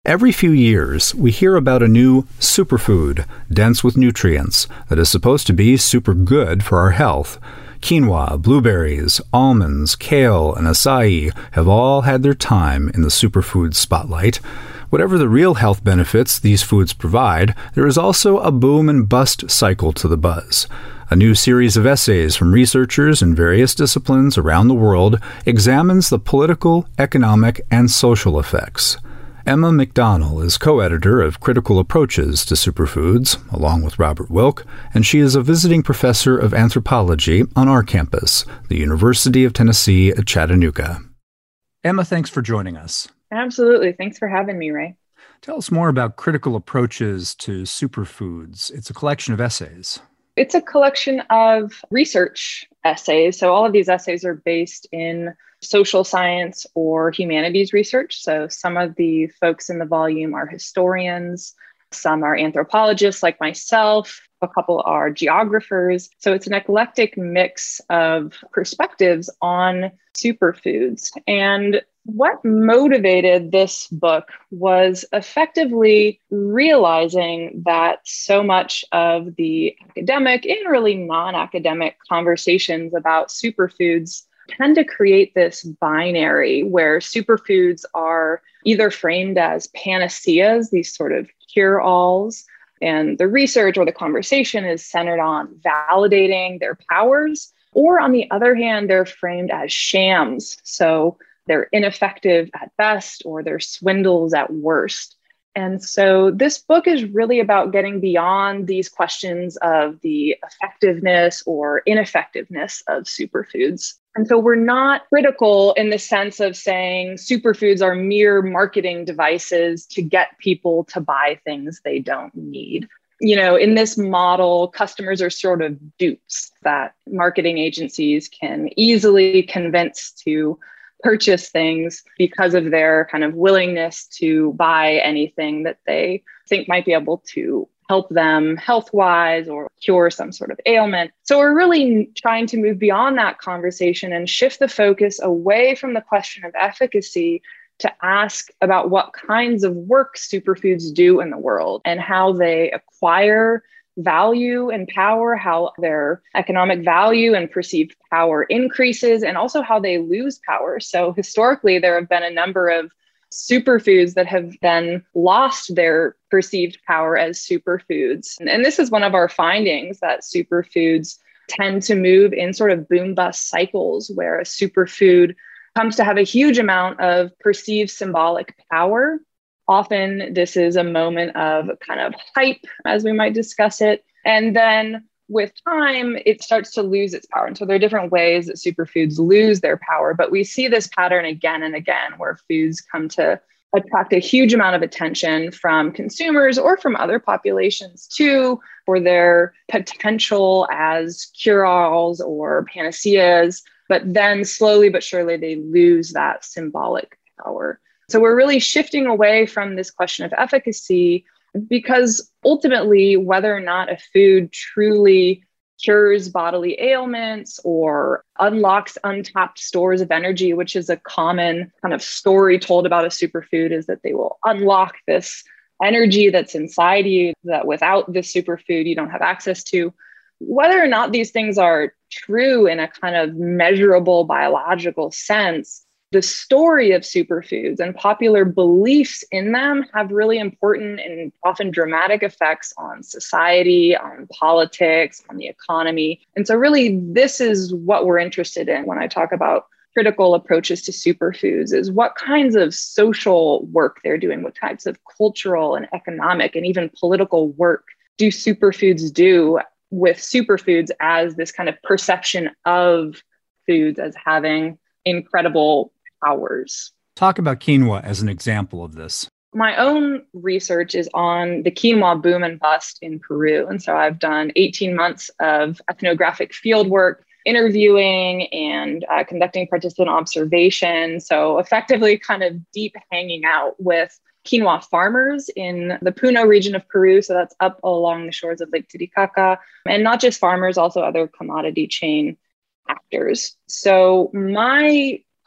Every few years, we hear about a new superfood, dense with nutrients, that is supposed to be super good for our health. Quinoa, blueberries, almonds, kale, and acai have all had their time in the superfood spotlight. Whatever the real health benefits these foods provide, there is also a boom and bust cycle to the buzz. A new series of essays from researchers in various disciplines around the world examines the political, economic, and social effects. Emma McDonnell is co-editor of Critical Approaches to Superfoods, along with Robert Wilk, and she is a visiting professor of anthropology on our campus, the University of Tennessee at Chattanooga. Emma, thanks for joining us. Absolutely. Thanks for having me, Ray. Tell us more about Critical Approaches to Superfoods. It's a collection of essays. It's a collection of research essays. So all of these essays are based in social science or humanities research. So some of the folks in the volume are historians, some are anthropologists like myself, a couple are geographers. So it's an eclectic mix of perspectives on superfoods. And what motivated this book was effectively realizing that so much of the academic and really non-academic conversations about superfoods tend to create this binary where superfoods are either framed as panaceas, these sort of cure-alls, and the research or the conversation is centered on validating their powers, or on the other hand, they're framed as shams. So they're ineffective at best, or they're swindles at worst. And so this book is really about getting beyond these questions of the effectiveness or ineffectiveness of superfoods. And so we're not critical in the sense of saying superfoods are mere marketing devices to get people to buy things they don't need. You know, in this model, customers are sort of dupes that marketing agencies can easily convince to purchase things because of their kind of willingness to buy anything that they think might be able to help them health-wise or cure some sort of ailment. So we're really trying to move beyond that conversation and shift the focus away from the question of efficacy to ask about what kinds of work superfoods do in the world and how they acquire value and power, how their economic value and perceived power increases, and also how they lose power. So historically, there have been a number of superfoods that have then lost their perceived power as superfoods. And this is one of our findings, that superfoods tend to move in sort of boom-bust cycles where a superfood comes to have a huge amount of perceived symbolic power. Often this is a moment of kind of hype, as we might discuss it. And then with time, it starts to lose its power. And so there are different ways that superfoods lose their power. But we see this pattern again and again, where foods come to attract a huge amount of attention from consumers or from other populations too, for their potential as cure-alls or panaceas. But then slowly but surely, they lose that symbolic power. So we're really shifting away from this question of efficacy, because ultimately, whether or not a food truly cures bodily ailments or unlocks untapped stores of energy, which is a common kind of story told about a superfood, is that they will unlock this energy that's inside you that without this superfood, you don't have access to. Whether or not these things are true in a kind of measurable biological sense, the story of superfoods and popular beliefs in them have really important and often dramatic effects on society, on politics, on the economy. And so really, this is what we're interested in when I talk about critical approaches to superfoods, is what kinds of social work they're doing, what types of cultural and economic and even political work do superfoods do with superfoods as this kind of perception of foods as having incredible powers. Talk about quinoa as an example of this. My own research is on the quinoa boom and bust in Peru. And so I've done 18 months of ethnographic field work, interviewing and conducting participant observation. So effectively kind of deep hanging out with quinoa farmers in the Puno region of Peru. So that's up along the shores of Lake Titicaca. And not just farmers, also other commodity chain actors. So my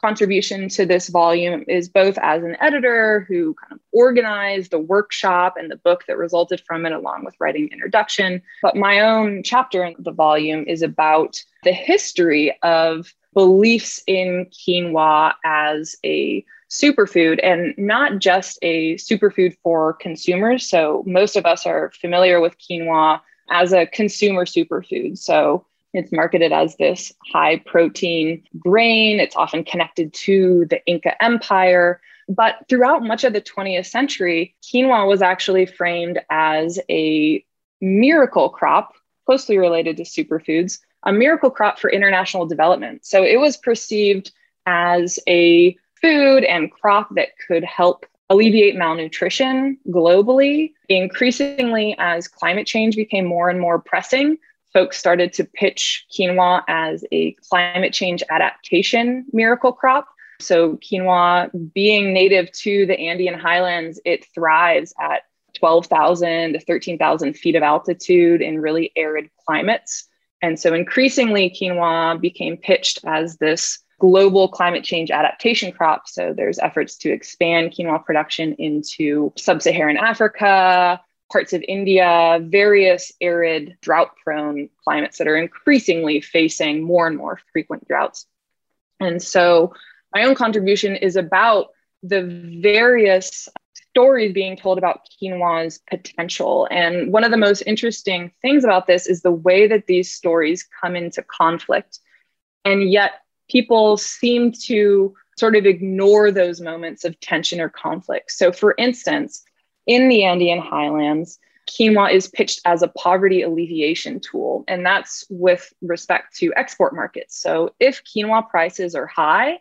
contribution to this volume is both as an editor who kind of organized the workshop and the book that resulted from it, along with writing introduction. But my own chapter in the volume is about the history of beliefs in quinoa as a superfood, and not just a superfood for consumers. So most of us are familiar with quinoa as a consumer superfood. So it's marketed as this high protein grain. It's often connected to the Inca Empire. But throughout much of the 20th century, quinoa was actually framed as a miracle crop, closely related to superfoods, a miracle crop for international development. So it was perceived as a food and crop that could help alleviate malnutrition globally. Increasingly, as climate change became more and more pressing, folks started to pitch quinoa as a climate change adaptation miracle crop. So quinoa, being native to the Andean highlands, it thrives at 12,000 to 13,000 feet of altitude in really arid climates. And so increasingly, quinoa became pitched as this global climate change adaptation crop. So there's efforts to expand quinoa production into sub-Saharan Africa, parts of India, various arid, drought-prone climates that are increasingly facing more and more frequent droughts. And so my own contribution is about the various stories being told about quinoa's potential. And one of the most interesting things about this is the way that these stories come into conflict. And yet people seem to sort of ignore those moments of tension or conflict. So for instance, in the Andean highlands, quinoa is pitched as a poverty alleviation tool, and that's with respect to export markets. So if quinoa prices are high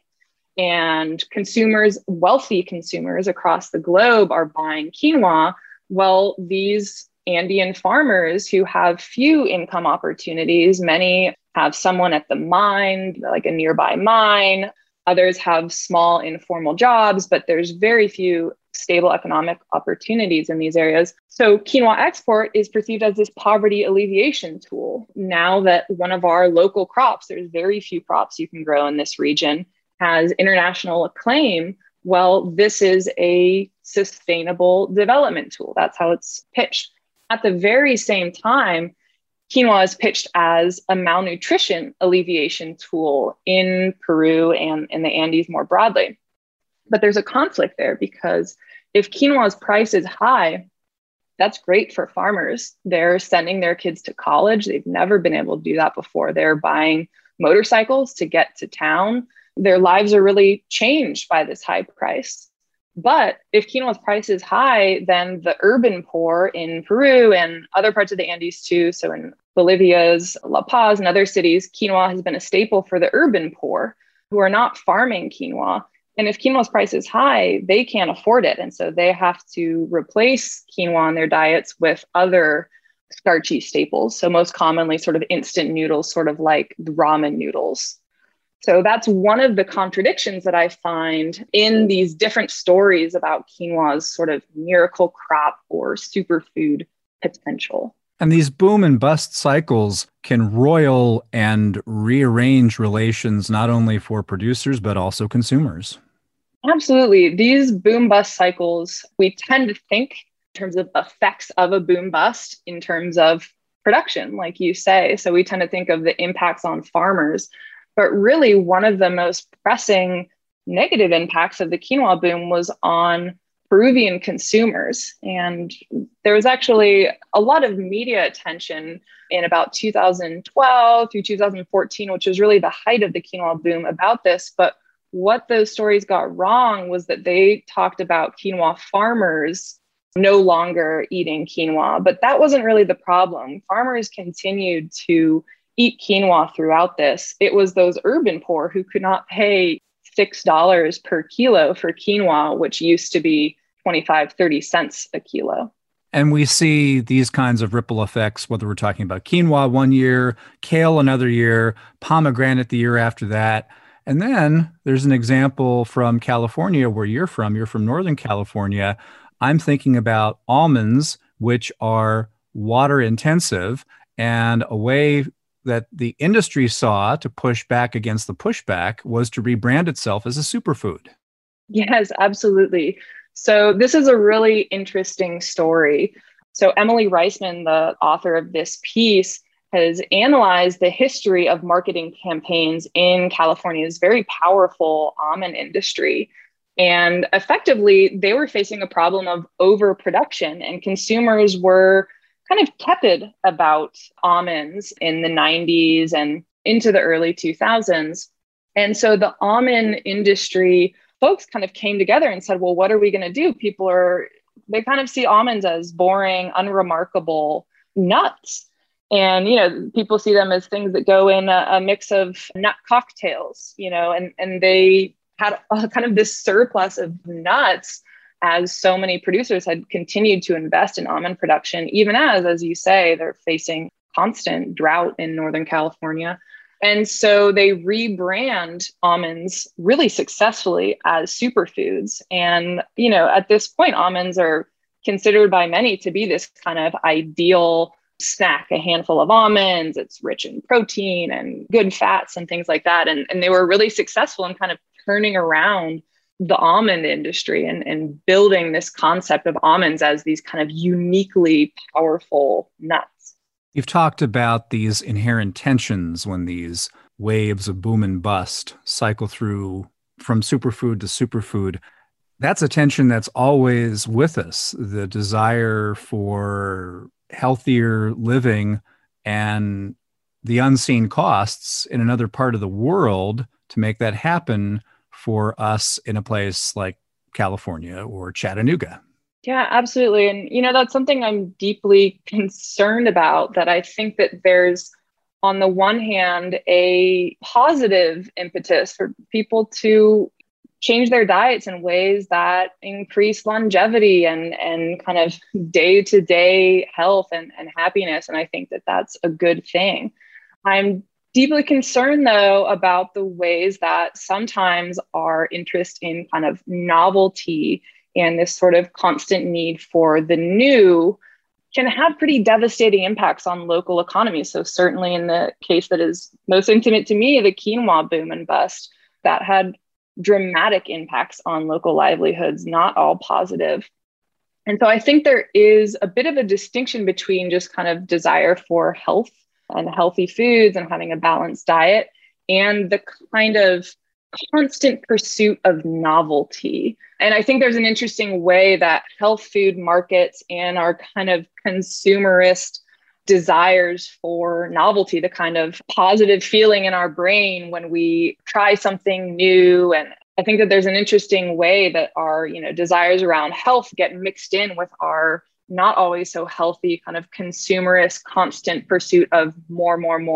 and consumers, wealthy consumers across the globe are buying quinoa, well, these Andean farmers who have few income opportunities, many have someone at the mine, like a nearby mine. Others have small informal jobs, but there's very few stable economic opportunities in these areas. So quinoa export is perceived as this poverty alleviation tool. Now that one of our local crops, there's very few crops you can grow in this region, has international acclaim, well, this is a sustainable development tool. That's how it's pitched. At the very same time, quinoa is pitched as a malnutrition alleviation tool in Peru and in the Andes more broadly. But there's a conflict there, because if quinoa's price is high, that's great for farmers. They're sending their kids to college. They've never been able to do that before. They're buying motorcycles to get to town. Their lives are really changed by this high price. But if quinoa's price is high, then the urban poor in Peru and other parts of the Andes too, so in Bolivia's La Paz and other cities, quinoa has been a staple for the urban poor who are not farming quinoa. And if quinoa's price is high, they can't afford it. And so they have to replace quinoa in their diets with other starchy staples. So most commonly sort of instant noodles, sort of like ramen noodles. So that's one of the contradictions that I find in these different stories about quinoa's sort of miracle crop or superfood potential. And these boom and bust cycles can roil and rearrange relations not only for producers, but also consumers. Absolutely. These boom bust cycles, we tend to think in terms of effects of a boom bust in terms of production, like you say. So we tend to think of the impacts on farmers. But really, one of the most pressing negative impacts of the quinoa boom was on Peruvian consumers. And there was actually a lot of media attention in about 2012 through 2014, which was really the height of the quinoa boom about this. But what those stories got wrong was that they talked about quinoa farmers no longer eating quinoa. But that wasn't really the problem. Farmers continued to eat quinoa throughout this. It was those urban poor who could not pay $6 per kilo for quinoa, which used to be 25, 30 cents a kilo. And we see these kinds of ripple effects, whether we're talking about quinoa one year, kale another year, pomegranate the year after that. And then there's an example from California, where you're from. You're from Northern California. I'm thinking about almonds, which are water intensive, and a way that the industry saw to push back against the pushback was to rebrand itself as a superfood. Yes, absolutely. So this is a really interesting story. So Emily Reisman, the author of this piece, has analyzed the history of marketing campaigns in California's very powerful almond industry. And effectively, they were facing a problem of overproduction, and consumers were kind of tepid about almonds in the 90s and into the early 2000s. And so the almond industry folks kind of came together and said, well, what are we going to do? They kind of see almonds as boring, unremarkable nuts. And, people see them as things that go in a mix of nut cocktails, and they had kind of this surplus of nuts as so many producers had continued to invest in almond production, even as you say, they're facing constant drought in Northern California. And so they rebrand almonds really successfully as superfoods. And, at this point, almonds are considered by many to be this kind of ideal snack, a handful of almonds. It's rich in protein and good fats and things like that. And they were really successful in kind of turning around the almond industry and building this concept of almonds as these kind of uniquely powerful nuts. You've talked about these inherent tensions when these waves of boom and bust cycle through from superfood to superfood. That's a tension that's always with us, the desire for healthier living and the unseen costs in another part of the world to make that happen for us in a place like California or Chattanooga. Yeah, absolutely. And, that's something I'm deeply concerned about, that I think that there's, on the one hand, a positive impetus for people to change their diets in ways that increase longevity and kind of day-to-day health and happiness. And I think that that's a good thing. I'm deeply concerned, though, about the ways that sometimes our interest in kind of novelty and this sort of constant need for the new can have pretty devastating impacts on local economies. So certainly in the case that is most intimate to me, the quinoa boom and bust, that had dramatic impacts on local livelihoods, not all positive. And so I think there is a bit of a distinction between just kind of desire for health and healthy foods and having a balanced diet and the kind of constant pursuit of novelty. And I think there's an interesting way that health food markets and our kind of consumerist desires for novelty, the kind of positive feeling in our brain when we try something new. And I think that there's an interesting way that our, desires around health get mixed in with our not always so healthy kind of consumerist constant pursuit of more,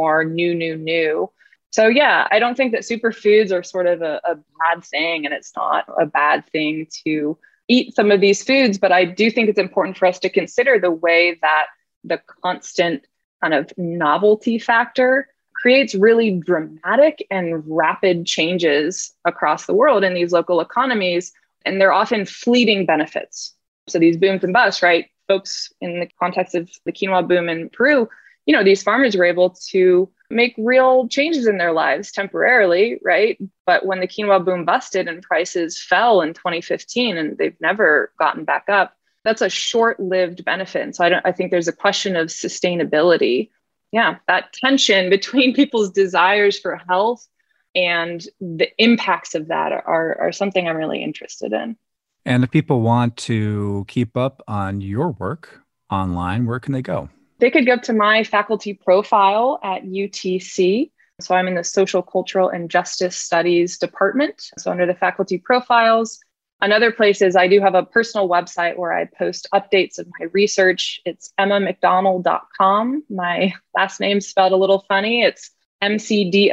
new. So yeah, I don't think that superfoods are sort of a bad thing, and it's not a bad thing to eat some of these foods, but I do think it's important for us to consider the way that the constant kind of novelty factor creates really dramatic and rapid changes across the world in these local economies, and they're often fleeting benefits. So these booms and busts, right? Folks in the context of the quinoa boom in Peru, these farmers were able to make real changes in their lives temporarily, right? But when the quinoa boom busted and prices fell in 2015 and they've never gotten back up, that's a short-lived benefit. And so I think there's a question of sustainability. Yeah, that tension between people's desires for health and the impacts of that are something I'm really interested in. And if people want to keep up on your work online, where can they go? They could go to my faculty profile at UTC. So I'm in the Social, Cultural, and Justice Studies department. So under the faculty profiles. Another place is I do have a personal website where I post updates of my research. It's emmamcdonnell.com. My last name's spelled a little funny. It's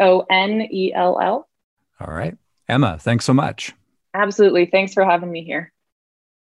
McDonnell. All right. Emma, thanks so much. Absolutely. Thanks for having me here.